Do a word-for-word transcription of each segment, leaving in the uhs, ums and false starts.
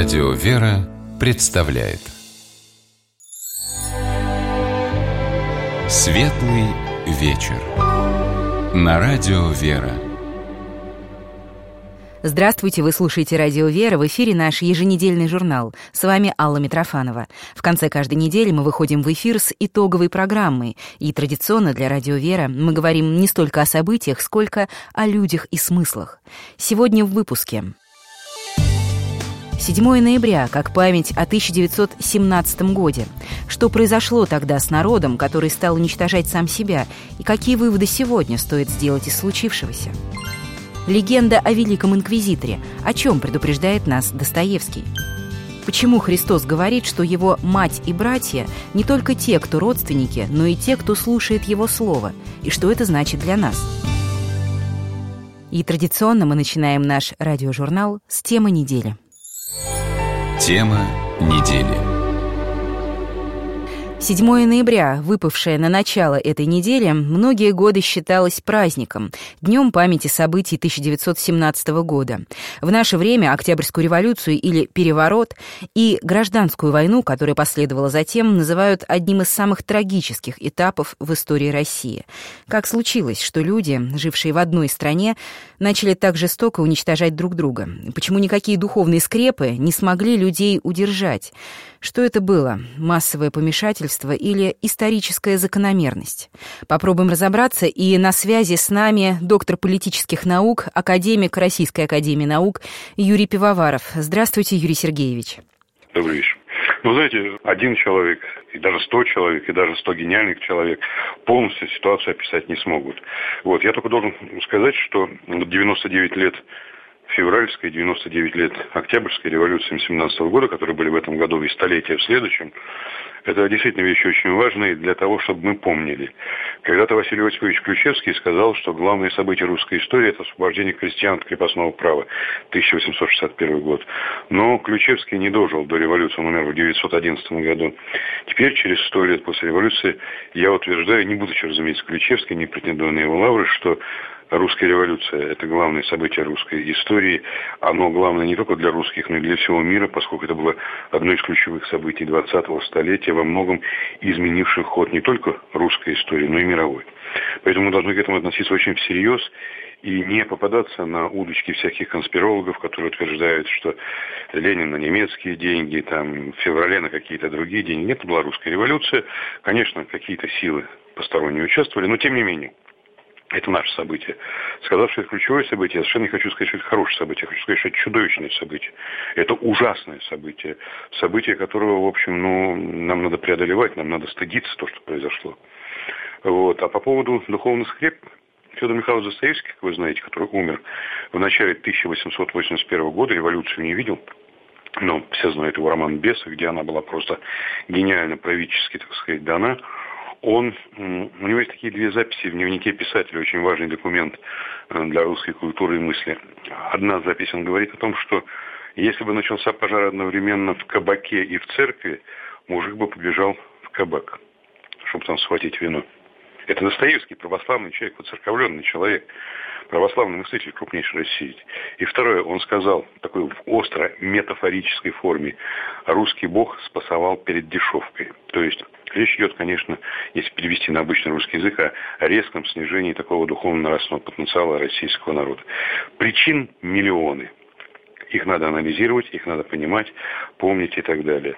Радио «Вера» представляет Светлый вечер на Радио «Вера». Здравствуйте, вы слушаете «Радио Вера», в эфире наш еженедельный журнал. С вами Алла Митрофанова. В конце каждой недели мы выходим в эфир с итоговой программой. И традиционно для «Радио Вера» мы говорим не столько о событиях, сколько о людях и смыслах. Сегодня в выпуске. седьмое ноября, как память о тысяча девятьсот семнадцатом годе. Что произошло тогда с народом, который стал уничтожать сам себя, и какие выводы сегодня стоит сделать из случившегося? Легенда о Великом Инквизиторе. О чем предупреждает нас Достоевский? Почему Христос говорит, что его мать и братья не только те, кто родственники, но и те, кто слушает его слово? И что это значит для нас? И традиционно мы начинаем наш радиожурнал с темы недели. Тема недели. седьмое ноября, выпавшее на начало этой недели, многие годы считалось праздником, днем памяти событий тысяча девятьсот семнадцатого года. В наше время Октябрьскую революцию или переворот и гражданскую войну, которая последовала затем, называют одним из самых трагических этапов в истории России. Как случилось, что люди, жившие в одной стране, начали так жестоко уничтожать друг друга? Почему никакие духовные скрепы не смогли людей удержать? Что это было? Массовое помешательство или историческая закономерность? Попробуем разобраться, и на связи с нами доктор политических наук, академик Российской академии наук Юрий Пивоваров. Здравствуйте, Юрий Сергеевич. Добрый вечер. Ну, знаете, один человек, и даже сто человек, и даже сто гениальных человек полностью ситуацию описать не смогут. Вот, я только должен сказать, что девяносто девять лет февральской, девяносто девять лет Октябрьской революции семнадцатого года, которые были в этом году и столетия в следующем, это действительно вещи очень важные для того, чтобы мы помнили. Когда-то Василий Осипович Ключевский сказал, что главное событие русской истории – это освобождение крестьян от крепостного права, тысяча восемьсот шестьдесят первый год. Но Ключевский не дожил до революции, он умер в девятьсот одиннадцатом году. Теперь, через сто лет после революции, я утверждаю, не будучи, разумеется, Ключевский, не претендуя на его лавры, что русская революция – это главное событие русской истории. Оно главное не только для русских, но и для всего мира, поскольку это было одно из ключевых событий двадцатого столетия, во многом изменивших ход не только русской истории, но и мировой. Поэтому мы должны к этому относиться очень всерьез и не попадаться на удочки всяких конспирологов, которые утверждают, что Ленин на немецкие деньги, там, в феврале на какие-то другие деньги. Нет, это была русская революция. Конечно, какие-то силы посторонние участвовали, но тем не менее. Это наше событие. Сказав, что это ключевое событие, я совершенно не хочу сказать, что это хорошее событие. Я хочу сказать, что это чудовищное событие. Это ужасное событие. Событие, которого, в общем, ну, нам надо преодолевать, нам надо стыдиться то, что произошло. Вот. А по поводу духовных скреп, Федор Михайлович Достоевский, как вы знаете, который умер в начале тысяча восемьсот восемьдесят первого года, революцию не видел, но все знают его роман «Бесы», где она была просто гениально правительски, так сказать, дана. Он, у него есть такие две записи в дневнике писателя, очень важный документ для русской культуры и мысли. Одна запись, он говорит о том, что если бы начался пожар одновременно в кабаке и в церкви, мужик бы побежал в кабак, чтобы там схватить вино. Это Достоевский, православный человек, воцерковленный человек, православный мыслитель крупнейшей России. И второе, он сказал, такой в остро метафорической форме, русский бог спасовал перед дешевкой. То есть речь идет, конечно, если перевести на обычный русский язык, о резком снижении такого духовно-нравственного потенциала российского народа. Причин миллионы. Их надо анализировать, их надо понимать, помнить и так далее.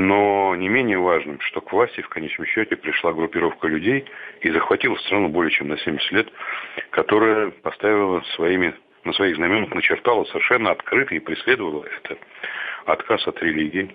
Но не менее важным, что к власти в конечном счете пришла группировка людей и захватила страну более чем на семьдесят лет, которая поставила своими, на своих знаменах, начертала совершенно открыто и преследовала это. Отказ от религии.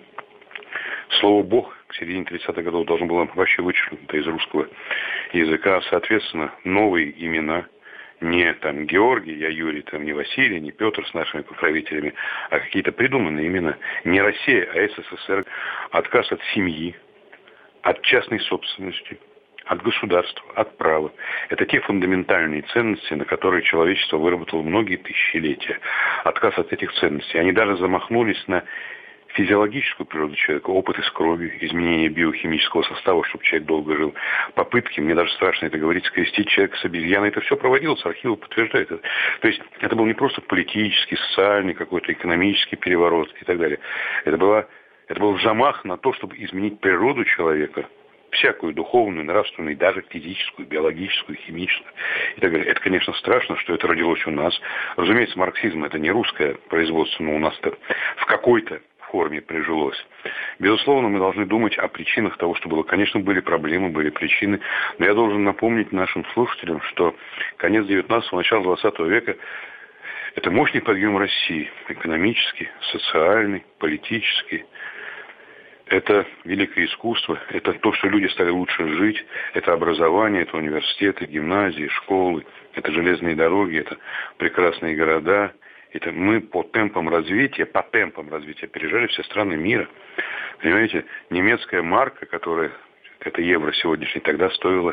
Слово «Бог» к середине тридцатых годов должно было вообще вычеркнуто из русского языка. Соответственно, новые имена. Не там Георгий, я Юрий, там не Василий, не Петр с нашими покровителями, а какие-то придуманные имена. Не Россия, а СССР. Отказ от семьи, от частной собственности, от государства, от права. Это те фундаментальные ценности, на которые человечество выработало многие тысячелетия. Отказ от этих ценностей. Они даже замахнулись на физиологическую природу человека, опыты с кровью, изменение биохимического состава, чтобы человек долго жил, попытки, мне даже страшно это говорить, скрестить человека с обезьяной, это все проводилось, архивы подтверждают это. То есть это был не просто политический, социальный, какой-то экономический переворот и так далее. Это, была, это был замах на то, чтобы изменить природу человека, всякую духовную, нравственную, даже физическую, биологическую, химическую и так далее. Это, конечно, страшно, что это родилось у нас. Разумеется, марксизм – это не русское производство, но у нас-то в какой-то форме прижилось. Безусловно, мы должны думать о причинах того, что было. Конечно, были проблемы, были причины, но я должен напомнить нашим слушателям, что конец девятнадцатого, начало двадцатого века – это мощный подъем России. Экономический, социальный, политический. Это великое искусство, это то, что люди стали лучше жить, это образование, это университеты, гимназии, школы, это железные дороги, это прекрасные города. Это мы по темпам развития, по темпам развития опережали все страны мира. Понимаете, немецкая марка, которая, это евро сегодняшний, тогда стоила,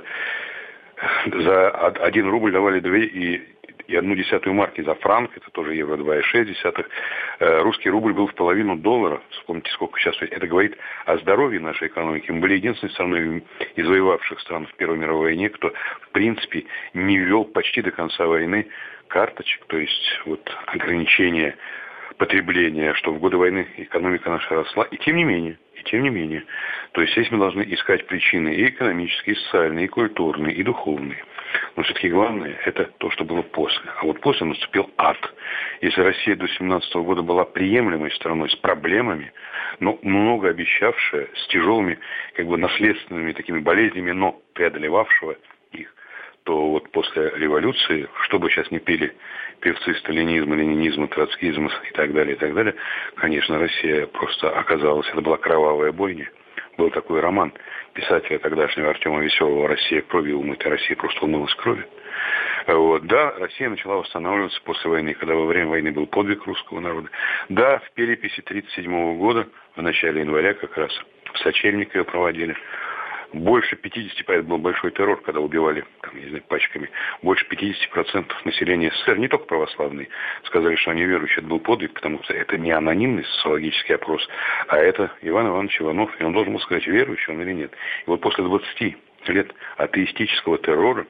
за один рубль давали две и... и одну десятую марки за франк, это тоже евро два и шесть десятых. Русский рубль был в половину доллара. Вспомните, сколько сейчас стоит. Это говорит о здоровье нашей экономики. Мы были единственной страной из воевавших стран в Первой мировой войне, кто, в принципе, не ввел почти до конца войны карточек, то есть вот ограничения потребления, что в годы войны экономика наша росла. И тем не менее, и тем не менее. То есть здесь мы должны искать причины и экономические, и социальные, и культурные, и духовные. Но все-таки главное – это то, что было после. А вот после наступил ад. Если Россия до семнадцатого года была приемлемой страной с проблемами, но много обещавшая, с тяжелыми как бы наследственными такими болезнями, но преодолевавшего их, то вот после революции, что бы сейчас ни пели певцы сталинизма, ленинизма, троцкизма и так далее, и так далее, конечно, Россия просто оказалась, это была кровавая бойня. Был такой роман писателя тогдашнего Артема Веселого «Россия кровью умыта», Россия просто умылась кровью. Вот. Да, Россия начала восстанавливаться после войны, когда во время войны был подвиг русского народа. Да, в переписи тридцать седьмого года, в начале января как раз, в Сочельник ее проводили. Больше пятидесяти процентов, был большой террор, когда убивали, там, не знаю, пачками, больше пятидесяти процентов населения СССР, не только православные, сказали, что они верующие. Это был подвиг, потому что это не анонимный социологический опрос, а это Иван Иванович Иванов, и он должен был сказать, верующий он или нет. И вот после двадцати лет атеистического террора,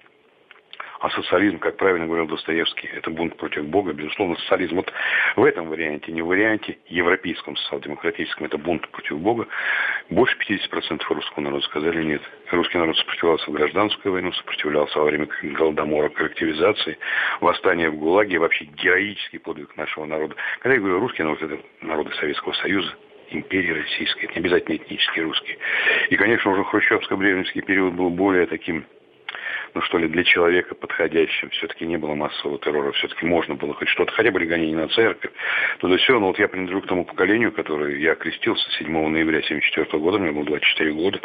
а социализм, как правильно говорил Достоевский, это бунт против Бога, безусловно, социализм. Вот в этом варианте, не в варианте европейском, социал-демократическом, это бунт против Бога, больше пятидесяти процентов русского народа сказали нет. Русский народ сопротивлялся в гражданскую войну, сопротивлялся во время голодомора, коллективизации, восстания в ГУЛАГе, вообще героический подвиг нашего народа. Когда я говорю русский народ, это народы Советского Союза, империи российской, это не обязательно этнические русские. И, конечно, уже хрущевско-брежневский период был более таким, ну что ли, для человека подходящим. Все-таки не было массового террора, все-таки можно было хоть что-то. Хотя были гонения на церковь, туда все. Но вот я принадлежу к тому поколению, которое я крестился седьмого ноября тысяча девятьсот семьдесят четвёртого года, мне было двадцать четыре года.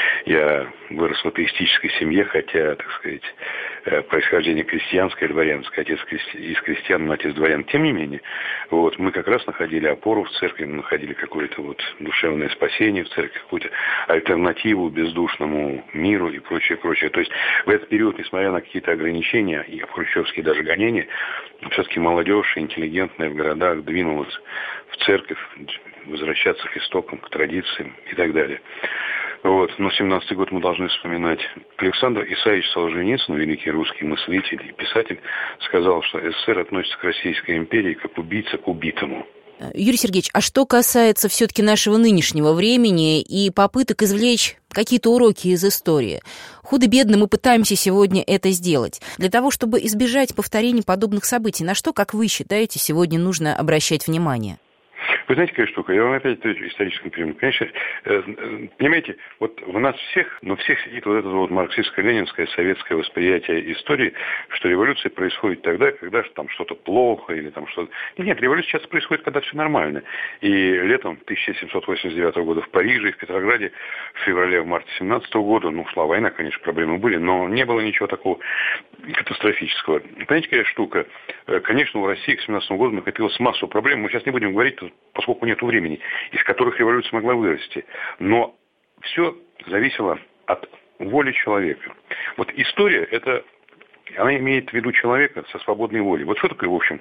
Я вырос в атеистической семье, хотя, так сказать, происхождение крестьянское, дворянское, отец из крестьян, мать из дворян. Тем не менее, вот, мы как раз находили опору в церкви, мы находили какое-то вот душевное спасение в церкви, какую-то альтернативу бездушному миру и прочее, прочее. То есть в этот период, несмотря на какие-то ограничения и хрущевские даже гонения, все-таки молодежь интеллигентная в городах двинулась в церковь, возвращаться к истокам, к традициям и так далее. Вот. Но семнадцатый год мы должны вспоминать. Александр Исаевич Солженицын, великий русский мыслитель и писатель, сказал, что СССР относится к Российской империи как убийца к убитому. Юрий Сергеевич, а что касается все-таки нашего нынешнего времени и попыток извлечь какие-то уроки из истории? Худо-бедно мы пытаемся сегодня это сделать. Для того, чтобы избежать повторения подобных событий, на что, как вы считаете, сегодня нужно обращать внимание? Вы знаете, какая штука? Я вам опять отвечу историческим примером. Конечно, понимаете, вот в нас всех, но всех сидит вот это вот марксистско-ленинское советское восприятие истории, что революция происходит тогда, когда там что-то плохо или там что-то... Нет, нет, революция сейчас происходит, когда все нормально. И летом тысяча семьсот восемьдесят девятого года в Париже и в Петрограде, в феврале, в марте семнадцатого года, ну, шла война, конечно, проблемы были, но не было ничего такого катастрофического. Понимаете, какая штука? Конечно, у России к семнадцатому году накопилась масса проблем. Мы сейчас не будем говорить, поскольку нет времени, из которых революция могла вырасти. Но все зависело от воли человека. Вот история, это, она имеет в виду человека со свободной волей. Вот что такое, в общем,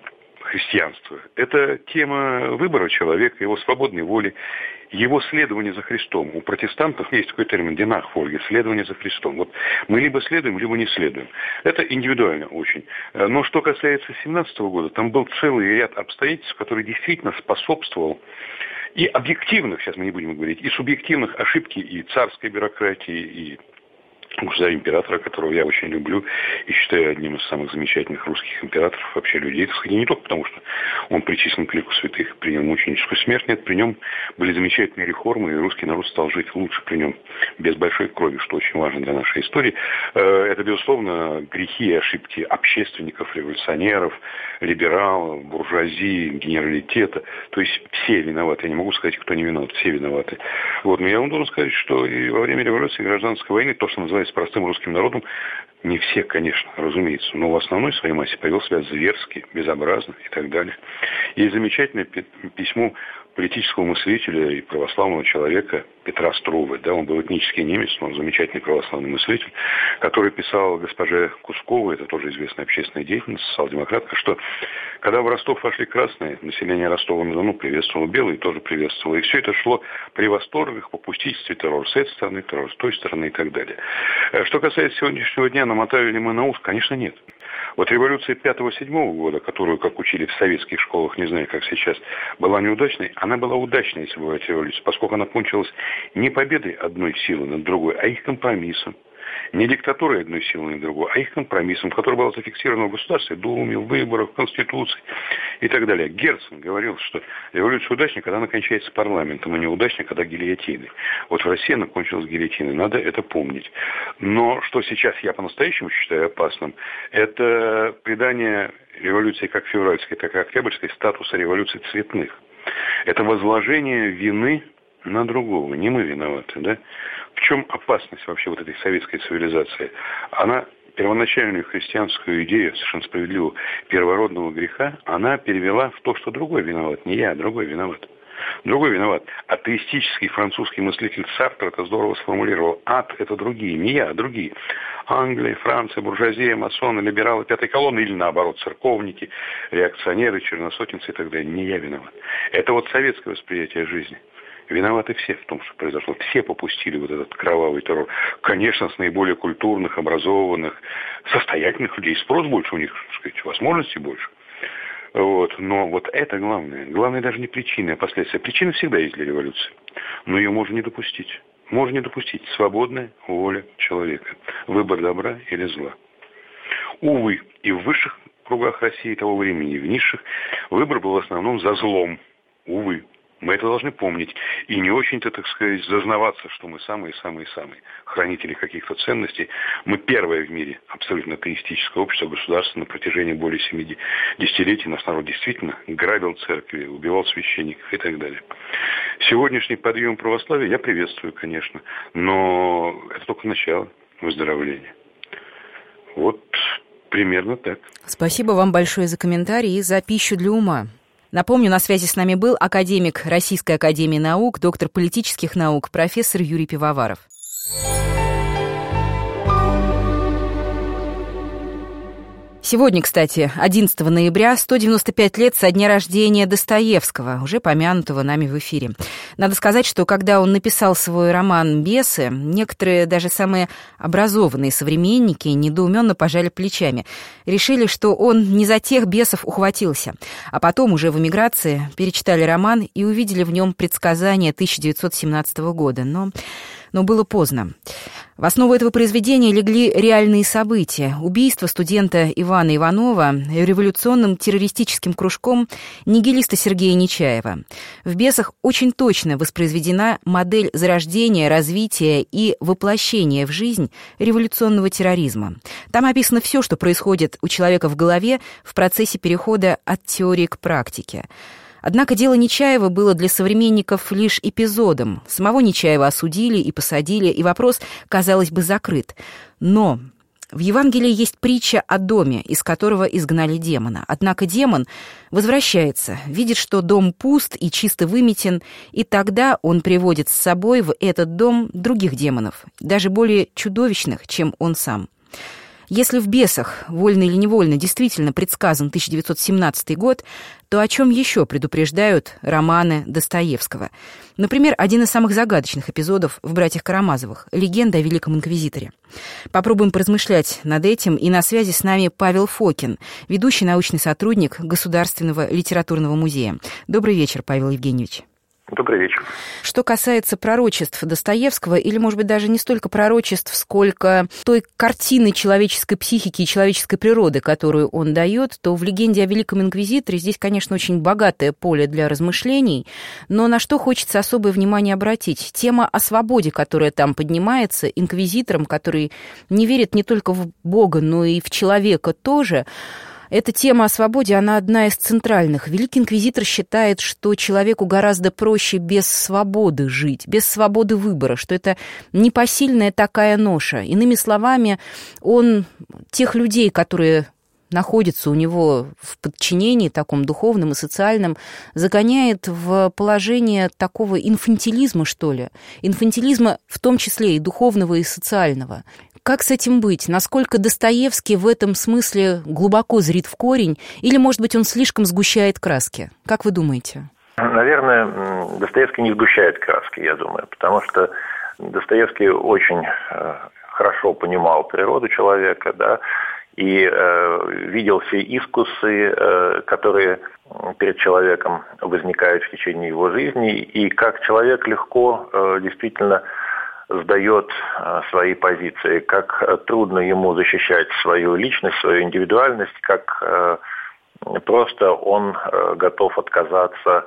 христианства. Это тема выбора человека, его свободной воли, его следование за Христом. У протестантов есть такой термин «динахфольге» – следование за Христом. Вот мы либо следуем, либо не следуем. Это индивидуально очень. Но что касается семнадцатого года, там был целый ряд обстоятельств, который действительно способствовал и объективных, сейчас мы не будем говорить, и субъективных ошибки и царской бюрократии, и государя-императора, которого я очень люблю и считаю одним из самых замечательных русских императоров, вообще людей, так сказать, не только потому, что он причислен к лику святых, при нем мученическую смерть, нет, при нем были замечательные реформы, и русский народ стал жить лучше при нем, без большой крови, что очень важно для нашей истории. Это, безусловно, грехи и ошибки общественников, революционеров, либералов, буржуазии, генералитета, то есть все виноваты, я не могу сказать, кто не виноват, все виноваты. Вот, но я вам должен сказать, что и во время революции и гражданской войны, то, что называется простым русским народом, не все, конечно, разумеется, но в основной своей массе повел себя зверски, безобразно и так далее. Есть замечательное письмо политического мыслителя и православного человека Петра Струве. Да, он был этнический немец, но он замечательный православный мыслитель, который писал госпоже Кусковой, это тоже известная общественная деятельница, социал-демократка, что когда в Ростов вошли красные, население Ростова-на-Дону приветствовало белые, тоже приветствовало. И все это шло при восторгах, попустительстве, террор с этой стороны, террор с той стороны и так далее. Что касается сегодняшнего дня, намотали ли мы на ус? Конечно, нет. Вот революция пятого-седьмого года, которую, как учили в советских школах, не знаю, как сейчас, была неудачной, она была удачной, если бывает революция, поскольку она кончилась не победой одной силы над другой, а их компромиссом. Не диктатурой одной силы над другой, а их компромиссом, который был зафиксирован в государстве, в Думе, в выборах, в Конституции и так далее. Герцен говорил, что революция удачна, когда она кончается парламентом, а неудачна, когда гильотиной. Вот в России она кончилась гильотиной, надо это помнить. Но что сейчас я по-настоящему считаю опасным, это придание революции как февральской, так и октябрьской статуса революции цветных. Это возложение вины на другого. Не мы виноваты, да? В чем опасность вообще вот этой советской цивилизации? Она первоначальную христианскую идею, совершенно справедливого, первородного греха, она перевела в то, что другой виноват. Не я, а другой виноват. Другой виноват. Атеистический французский мыслитель Сартр это здорово сформулировал. Ад – это другие, не я, а другие. Англия, Франция, буржуазия, масоны, либералы пятой колонны или наоборот, церковники, реакционеры, черносотенцы и так далее. Не я виноват. Это вот советское восприятие жизни. Виноваты все в том, что произошло. Все попустили вот этот кровавый террор. Конечно, с наиболее культурных, образованных, состоятельных людей. Спрос больше у них, так сказать, возможностей больше. Вот. Но вот это главное. Главное даже не причина, а последствия. Причина всегда есть для революции. Но ее можно не допустить. Можно не допустить. Свободная воля человека. Выбор добра или зла. Увы, и в высших кругах России того времени, и в низших, выбор был в основном за злом. Увы. Мы это должны помнить. И не очень-то, так сказать, зазнаваться, что мы самые-самые-самые хранители каких-то ценностей. Мы первое в мире абсолютно атеистическое общество, государство на протяжении более семи десятилетий. Наш народ действительно грабил церкви, убивал священников и так далее. Сегодняшний подъем православия я приветствую, конечно. Но это только начало выздоровления. Вот примерно так. Спасибо вам большое за комментарий и за пищу для ума. Напомню, на связи с нами был академик Российской академии наук, доктор политических наук, профессор Юрий Пивоваров. Сегодня, кстати, одиннадцатого ноября, сто девяносто пять лет со дня рождения Достоевского, уже помянутого нами в эфире. Надо сказать, что когда он написал свой роман «Бесы», некоторые, даже самые образованные современники, недоуменно пожали плечами. Решили, что он не за тех бесов ухватился. А потом, уже в эмиграции, перечитали роман и увидели в нем предсказания тысяча девятьсот семнадцатого года. Но... Но было поздно. В основу этого произведения легли реальные события. Убийство студента Ивана Иванова революционным террористическим кружком нигилиста Сергея Нечаева. В «Бесах» очень точно воспроизведена модель зарождения, развития и воплощения в жизнь революционного терроризма. Там описано все, что происходит у человека в голове в процессе перехода от теории к практике. Однако дело Нечаева было для современников лишь эпизодом. Самого Нечаева осудили и посадили, и вопрос, казалось бы, закрыт. Но в Евангелии есть притча о доме, из которого изгнали демона. Однако демон возвращается, видит, что дом пуст и чисто выметен, и тогда он приводит с собой в этот дом других демонов, даже более чудовищных, чем он сам. Если в «Бесах» вольно или невольно действительно предсказан тысяча девятьсот семнадцатый год, то о чем еще предупреждают романы Достоевского? Например, один из самых загадочных эпизодов в «Братьях Карамазовых» — легенда о Великом Инквизиторе. Попробуем поразмышлять над этим, и на связи с нами Павел Фокин, ведущий научный сотрудник Государственного литературного музея. Добрый вечер, Павел Евгеньевич. Добрый вечер. Что касается пророчеств Достоевского, или, может быть, даже не столько пророчеств, сколько той картины человеческой психики и человеческой природы, которую он дает, то в «Легенде о Великом Инквизиторе» здесь, конечно, очень богатое поле для размышлений, но на что хочется особое внимание обратить? Тема о свободе, которая там поднимается, инквизитором, который не верит не только в Бога, но и в человека тоже. Эта тема о свободе, она одна из центральных. Великий инквизитор считает, что человеку гораздо проще без свободы жить, без свободы выбора, что это непосильная такая ноша. Иными словами, он тех людей, которые находятся у него в подчинении, таком духовном и социальном, загоняет в положение такого инфантилизма, что ли. Инфантилизма в том числе и духовного, и социального. Как с этим быть? Насколько Достоевский в этом смысле глубоко зрит в корень? Или, может быть, он слишком сгущает краски? Как вы думаете? Наверное, Достоевский не сгущает краски, я думаю, потому что Достоевский очень хорошо понимал природу человека, да, и э, видел все искусы, э, которые перед человеком возникают в течение его жизни, и как человек легко э, действительно сдает э, свои позиции, как э, трудно ему защищать свою личность, свою индивидуальность, как э, просто он э, готов отказаться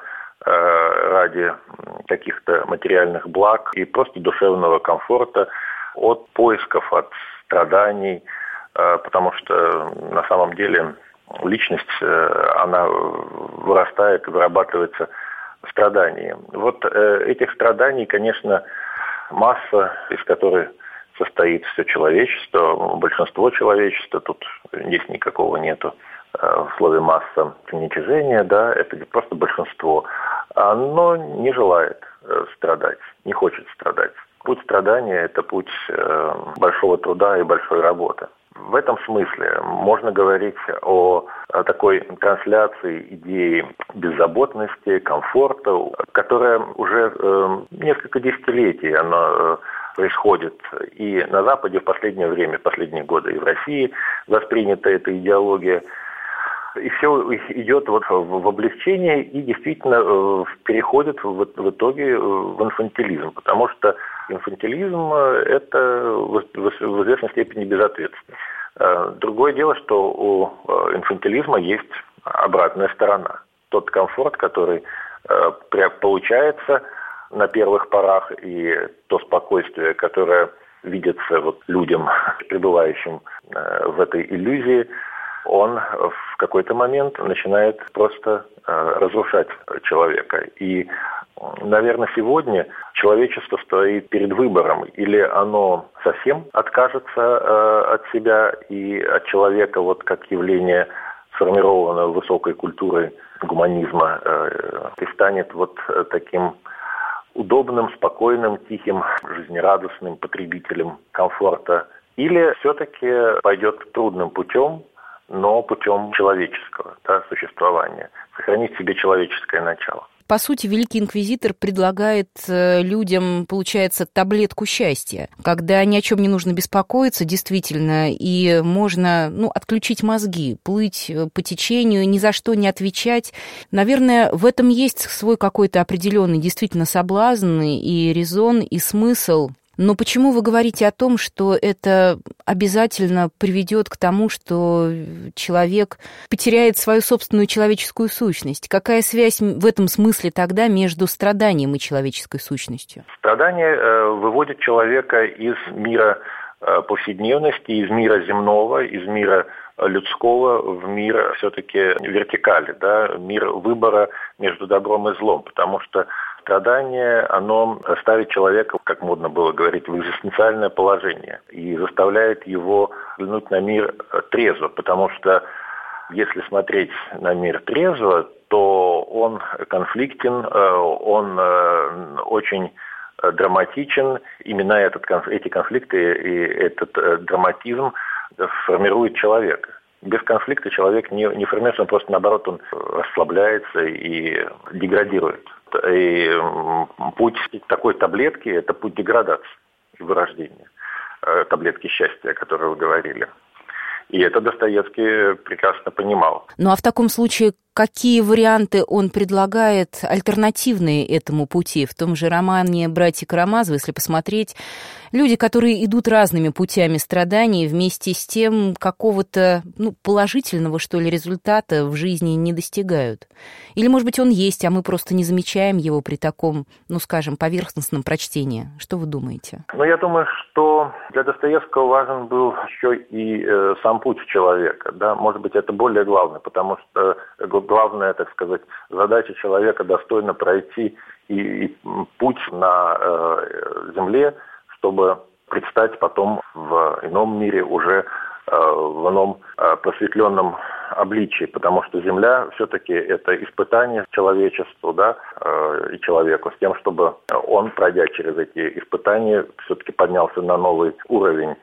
э, ради каких-то материальных благ и просто душевного комфорта от поисков, от страданий, э, потому что на самом деле личность, э, она вырастает, вырабатывается страданием. Вот э, этих страданий, конечно, масса, из которой состоит все человечество, большинство человечества, тут здесь никакого нету в слове «масса» уничижения, да, это просто большинство, оно не желает страдать, не хочет страдать. Путь страдания – это путь большого труда и большой работы. В этом смысле можно говорить о такой трансляции идеи беззаботности, комфорта, которая уже э, несколько десятилетий она э, происходит и на Западе в последнее время, в последние годы, и в России воспринята эта идеология. И все идет вот в облегчение и действительно э, переходит в, в итоге в инфантилизм, потому что инфантилизм – это в, в, в известной степени безответственность. Другое дело, что у инфантилизма есть обратная сторона. Тот комфорт, который получается на первых порах, и то спокойствие, которое видится вот людям, пребывающим в этой иллюзии, он в какой-то момент начинает просто разрушать человека. И, наверное, сегодня человечество стоит перед выбором. Или оно совсем откажется э, от себя и от человека, вот как явление, сформированное высокой культурой гуманизма, э, и станет вот таким удобным, спокойным, тихим, жизнерадостным потребителем комфорта. Или все-таки пойдет трудным путем, но путем человеческого, да, существования, сохранить в себе человеческое начало. По сути, Великий Инквизитор предлагает людям, получается, таблетку счастья, когда ни о чем не нужно беспокоиться, действительно, и можно, ну, отключить мозги, плыть по течению, ни за что не отвечать. Наверное, в этом есть свой какой-то определенный действительно соблазн и резон, и смысл. Но почему вы говорите о том, что это обязательно приведет к тому, что человек потеряет свою собственную человеческую сущность? Какая связь в этом смысле тогда между страданием и человеческой сущностью? Страдание э, выводит человека из мира э, повседневности, из мира земного, из мира людского в мир все-таки вертикали, да, мир выбора между добром и злом, потому что страдание, оно ставит человека, как модно было говорить, в экзистенциальное положение и заставляет его взглянуть на мир трезво, потому что если смотреть на мир трезво, то он конфликтен, он очень драматичен. Именно этот, эти конфликты и этот драматизм формирует человека. Без конфликта человек не, не формируется, он просто, наоборот, он расслабляется и деградирует. И путь такой таблетки – это путь деградации и вырождения. Таблетки счастья, о которой вы говорили. И это Достоевский прекрасно понимал. Ну а в таком случае какие варианты он предлагает альтернативные этому пути? В том же романе «Братья Карамазовы», если посмотреть, люди, которые идут разными путями страданий, вместе с тем какого-то ну, положительного, что ли, результата в жизни не достигают. Или, может быть, он есть, а мы просто не замечаем его при таком, ну, скажем, поверхностном прочтении. Что вы думаете? Ну, я думаю, что для Достоевского важен был еще и э, сам путь человека. Да? Может быть, это более главное, потому что главная, так сказать, задача человека достойно пройти и, и путь на э, земле, чтобы предстать потом в ином мире, уже э, в ином э, просветленном обличии, потому что земля все-таки это испытание человечеству, да, э, и человеку, с тем, чтобы он, пройдя через эти испытания, все-таки поднялся на новый уровень.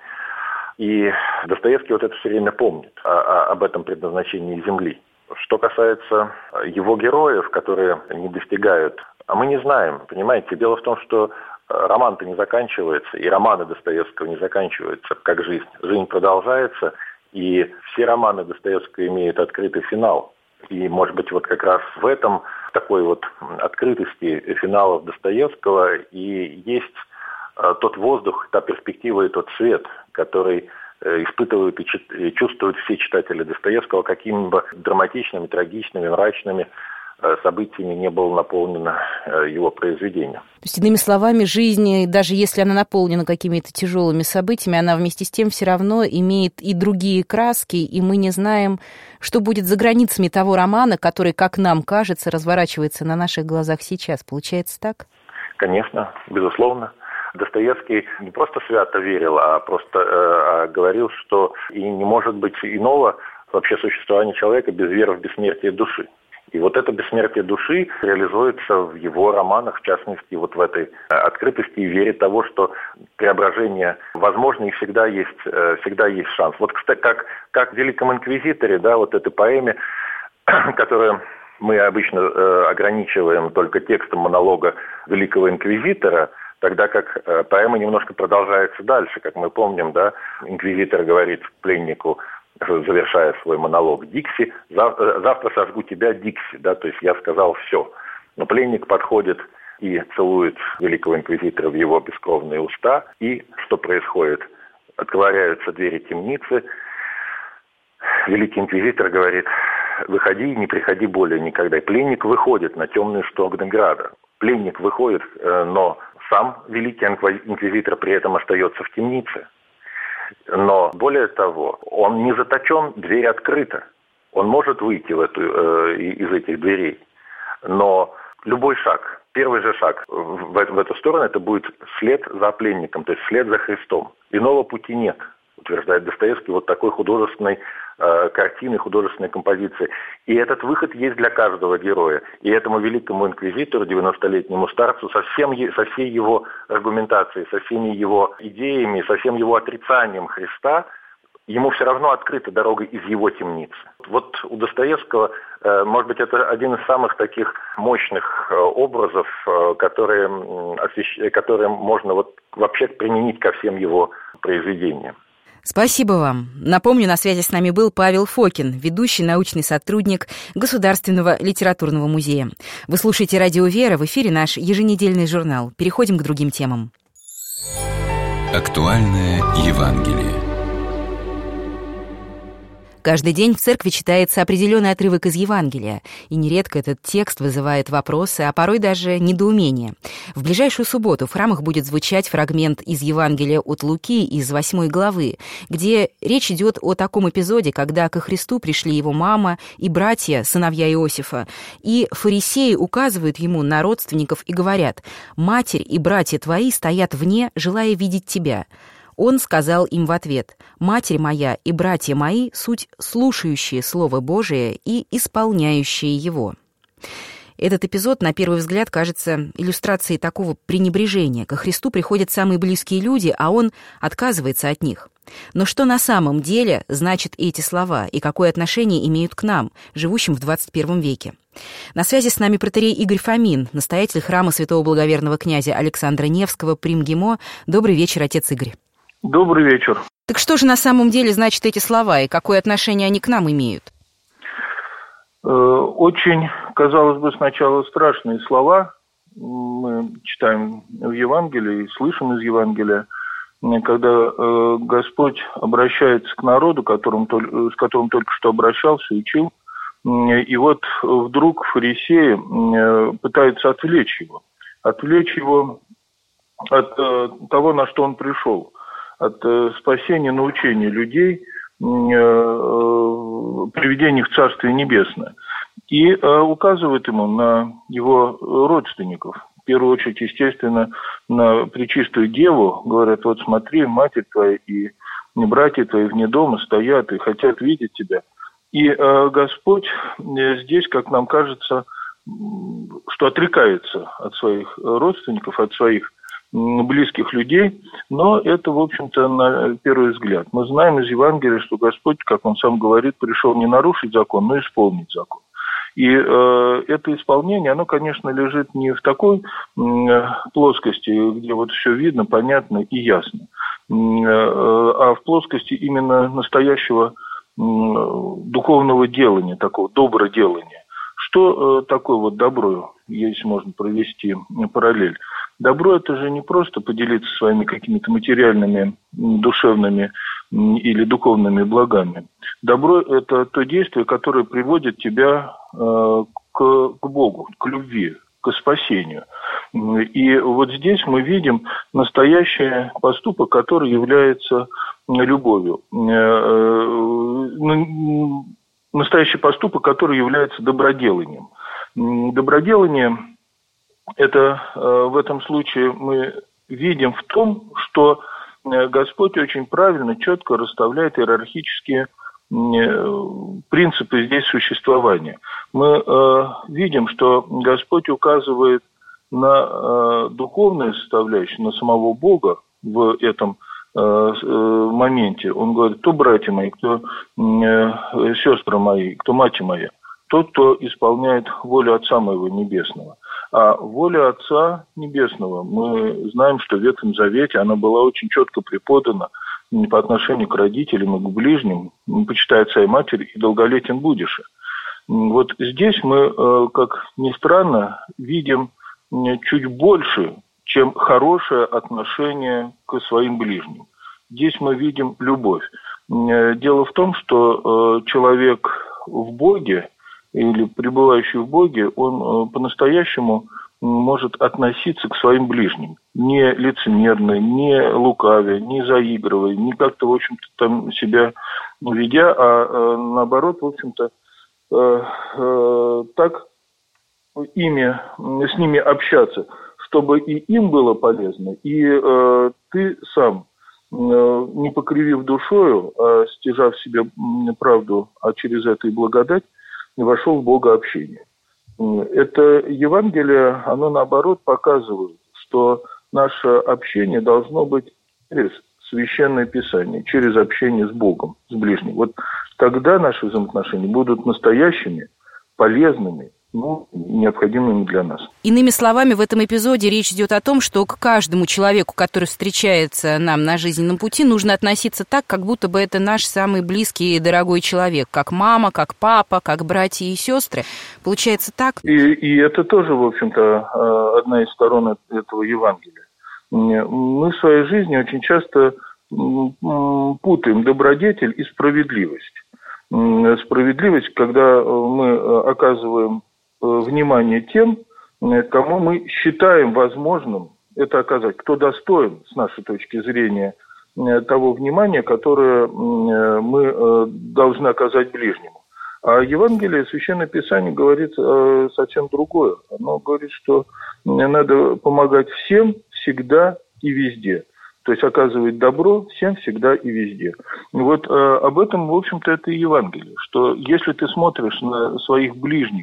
И Достоевский вот это все время помнит, о, о, об этом предназначении земли. Что касается его героев, которые не достигают, а мы не знаем, понимаете, дело в том, что роман-то не заканчивается, и романы Достоевского не заканчиваются, как жизнь. Жизнь продолжается, и все романы Достоевского имеют открытый финал. И, может быть, вот как раз в этом, в такой вот открытости финалов Достоевского и есть тот воздух, та перспектива и тот свет, который испытывают и чувствуют все читатели Достоевского, какими бы драматичными, трагичными, мрачными событиями не было наполнено его произведение. То есть, иными словами, жизнь, даже если она наполнена какими-то тяжелыми событиями, она вместе с тем все равно имеет и другие краски, и мы не знаем, что будет за границами того романа, который, как нам кажется, разворачивается на наших глазах сейчас. Получается так? Конечно, безусловно. Достоевский не просто свято верил, а просто э, говорил, что и не может быть иного вообще существования человека без веры в бессмертие души. И вот это бессмертие души реализуется в его романах, в частности, вот в этой открытости и вере того, что преображение возможно и всегда есть, э, всегда есть шанс. Вот, кстати, как, как в «Великом инквизиторе», да, вот этой поэме, которую мы обычно э, ограничиваем только текстом монолога Великого инквизитора, тогда как э, поэма немножко продолжается дальше. Как мы помним, да, инквизитор говорит пленнику, завершая свой монолог: «Дикси, зав- завтра сожгу тебя, Дикси», да, то есть я сказал все. Но пленник подходит и целует великого инквизитора в его бескровные уста, и что происходит? Отворяются двери темницы, великий инквизитор говорит: «Выходи, не приходи более никогда». И пленник выходит на темные стороны града. Пленник выходит, но сам великий инквизитор при этом остается в темнице. Но более того, он не заточен, дверь открыта. Он может выйти в эту, э, из этих дверей. Но любой шаг, первый же шаг в, в эту сторону, это будет след за пленником, то есть след за Христом. Иного пути нет, утверждает Достоевский, вот такой художественной э, картины, художественной композиции. И этот выход есть для каждого героя. И этому великому инквизитору, девяностолетнему старцу, со, всем, со всей его аргументацией, со всеми его идеями, со всем его отрицанием Христа, ему все равно открыта дорога из его темницы. Вот у Достоевского, э, может быть, это один из самых таких мощных э, образов, э, которые, э, которые можно вот вообще применить ко всем его произведениям. Спасибо вам. Напомню, на связи с нами был Павел Фокин, ведущий научный сотрудник Государственного литературного музея. Вы слушаете «Радио Вера», в эфире наш еженедельный журнал. Переходим к другим темам. Актуальное Евангелие. Каждый день в церкви читается определенный отрывок из Евангелия, и нередко этот текст вызывает вопросы, а порой даже недоумение. В ближайшую субботу в храмах будет звучать фрагмент из Евангелия от Луки из восьмой главы, где речь идет о таком эпизоде, когда ко Христу пришли его мама и братья, сыновья Иосифа, и фарисеи указывают ему на родственников и говорят: «Матерь и братья твои стоят вне, желая видеть тебя». Он сказал им в ответ: «Матерь моя и братья мои — суть слушающие Слово Божие и исполняющие его». Этот эпизод, на первый взгляд, кажется иллюстрацией такого пренебрежения. Ко Христу приходят самые близкие люди, а он отказывается от них. Но что на самом деле значат эти слова и какое отношение имеют к нам, живущим в двадцать первом веке? На связи с нами протоиерей Игорь Фомин, настоятель храма святого благоверного князя Александра Невского при МГИМО. Добрый вечер, отец Игорь. Добрый вечер. Так что же на самом деле значат эти слова и какое отношение они к нам имеют? Очень, казалось бы, сначала страшные слова. Мы читаем в Евангелии, слышим из Евангелия, когда Господь обращается к народу, которым, с которым только что обращался, учил, и вот вдруг фарисеи пытаются отвлечь его, отвлечь его от того, на что он пришел, от спасения, научения людей, приведения в Царствие Небесное. И указывает ему на его родственников. В первую очередь, естественно, на Пречистую Деву. Говорят, вот смотри, матерь твоя и братья твои вне дома стоят и хотят видеть тебя. И Господь здесь, как нам кажется, что отрекается от своих родственников, от своих близких людей, но это, в общем-то, на первый взгляд. Мы знаем из Евангелия, что Господь, как Он сам говорит, пришел не нарушить закон, но исполнить закон. И э, это исполнение, оно, конечно, лежит не в такой э, плоскости, где вот все видно, понятно и ясно, э, а в плоскости именно настоящего э, духовного делания, такого доброделания. Что э, такое вот добро, если можно провести параллель? Добро – это же не просто поделиться своими какими-то материальными, душевными или духовными благами. Добро – это то действие, которое приводит тебя э, к, к Богу, к любви, к спасению. И вот здесь мы видим настоящий поступок, который является любовью. Настоящий поступок, который является доброделанием. Доброделание – это в этом случае мы видим в том, что Господь очень правильно, четко расставляет иерархические принципы здесь существования. Мы видим, что Господь указывает на духовную составляющую, на самого Бога в этом моменте. Он говорит, кто братья мои, кто сестры мои, кто мать моя, тот, кто исполняет волю Отца моего Небесного. А воля Отца Небесного, мы знаем, что в Ветхом Завете она была очень четко преподана по отношению к родителям и к ближним. Почитай отца и матери, и долголетен будешь. Вот здесь мы, как ни странно, видим чуть больше, чем хорошее отношение к своим ближним. Здесь мы видим любовь. Дело в том, что человек в Боге, или пребывающий в Боге, он по-настоящему может относиться к своим ближним. Не лицемерно, не лукавя, не заигрывая, не как-то, в общем-то, там себя ведя, а наоборот, в общем-то, так ими, с ними общаться, чтобы и им было полезно, и ты сам, не покривив душою, а стяжав себе правду, а через это и благодать, вошел в богообщение. Это Евангелие, оно наоборот показывает, что наше общение должно быть через Священное Писание, через общение с Богом, с ближним. Вот тогда наши взаимоотношения будут настоящими, полезными, ну, необходимыми для нас. Иными словами, в этом эпизоде речь идет о том, что к каждому человеку, который встречается нам на жизненном пути, нужно относиться так, как будто бы это наш самый близкий и дорогой человек, как мама, как папа, как братья и сестры. Получается так? И, и это тоже, в общем-то, одна из сторон этого Евангелия. Мы в своей жизни очень часто путаем добродетель и справедливость. Справедливость, когда мы оказываем внимание тем, кому мы считаем возможным это оказать, кто достоин, с нашей точки зрения, того внимания, которое мы должны оказать ближнему. А Евангелие, Священное Писание говорит совсем другое. Оно говорит, что надо помогать всем, всегда и везде. То есть оказывать добро всем, всегда и везде. Вот об этом, в общем-то, это и Евангелие. Что если ты смотришь на своих ближних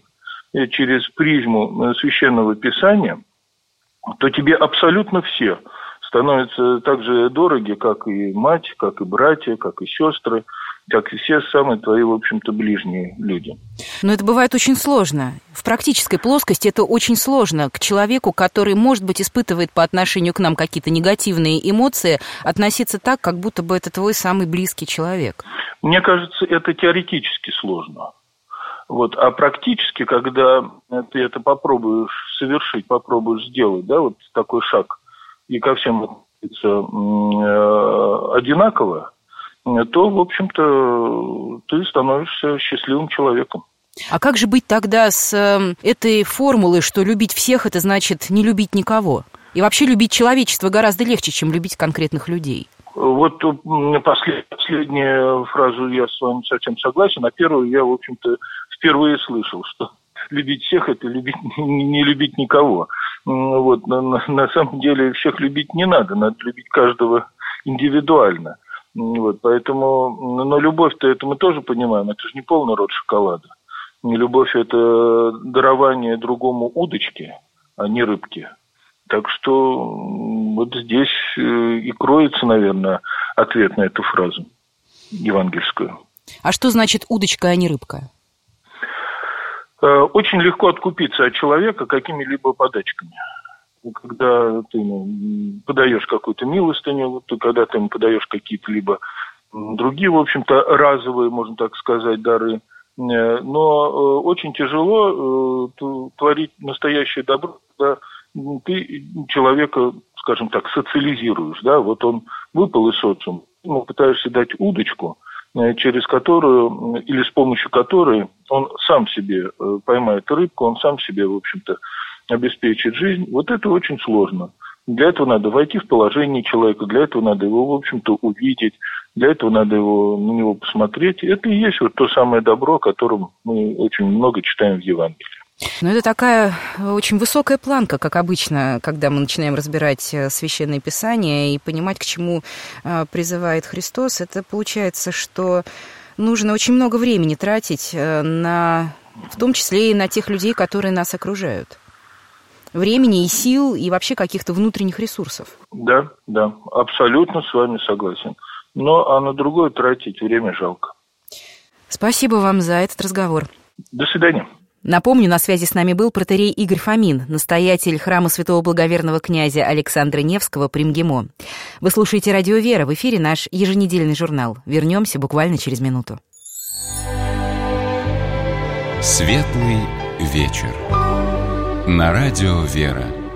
через призму Священного Писания, то тебе абсолютно все становятся так же дороги, как и мать, как и братья, как и сестры, как и все самые твои, в общем-то, ближние люди. Но это бывает очень сложно. В практической плоскости это очень сложно. К человеку, который, может быть, испытывает по отношению к нам какие-то негативные эмоции, относиться так, как будто бы это твой самый близкий человек. Мне кажется, это теоретически сложно. Вот. А практически, когда ты это попробуешь совершить, попробуешь сделать, да, вот такой шаг, и ко всем относиться одинаково, то, в общем-то, ты становишься счастливым человеком. А как же быть тогда с этой формулой, что любить всех – это значит не любить никого? И вообще любить человечество гораздо легче, чем любить конкретных людей. Вот послед, последнюю фразу я с вами совсем согласен, а первую я, в общем-то, впервые слышал, что любить всех – это любить, не любить никого. Вот. На, на самом деле всех любить не надо, надо любить каждого индивидуально. Вот. Поэтому, но любовь-то, это мы тоже понимаем, это же не полный рот шоколада. Любовь – это дарование другому удочки, а не рыбки. Так что вот здесь и кроется, наверное, ответ на эту фразу евангельскую. А что значит удочка, а не рыбка? Очень легко откупиться от человека какими-либо подачками. Когда ты ему подаешь какую-то милостыню, ты, когда ты ему подаешь какие-то либо другие, в общем-то, разовые, можно так сказать, дары, но очень тяжело творить настоящее добро, когда ты человека, скажем так, социализируешь, да, вот он выпал из социума, ему пытаешься дать удочку, через которую, или с помощью которой он сам себе поймает рыбку, он сам себе, в общем-то, обеспечит жизнь. Вот это очень сложно. Для этого надо войти в положение человека, для этого надо его, в общем-то, увидеть, для этого надо его, на него посмотреть. Это и есть вот то самое добро, о котором мы очень много читаем в Евангелии. Но это такая очень высокая планка, как обычно, когда мы начинаем разбирать Священное Писание и понимать, к чему призывает Христос. Это получается, что нужно очень много времени тратить на, в том числе и на тех людей, которые нас окружают. Времени и сил, и вообще каких-то внутренних ресурсов. Да, да, абсолютно с вами согласен. Но а на другое тратить время жалко. Спасибо вам за этот разговор. До свидания. Напомню, на связи с нами был протоиерей Игорь Фомин, настоятель храма святого благоверного князя Александра Невского при МГИМО. Вы слушаете «Радио Вера», в эфире наш еженедельный журнал. Вернемся буквально через минуту. Светлый вечер. На радио «Вера».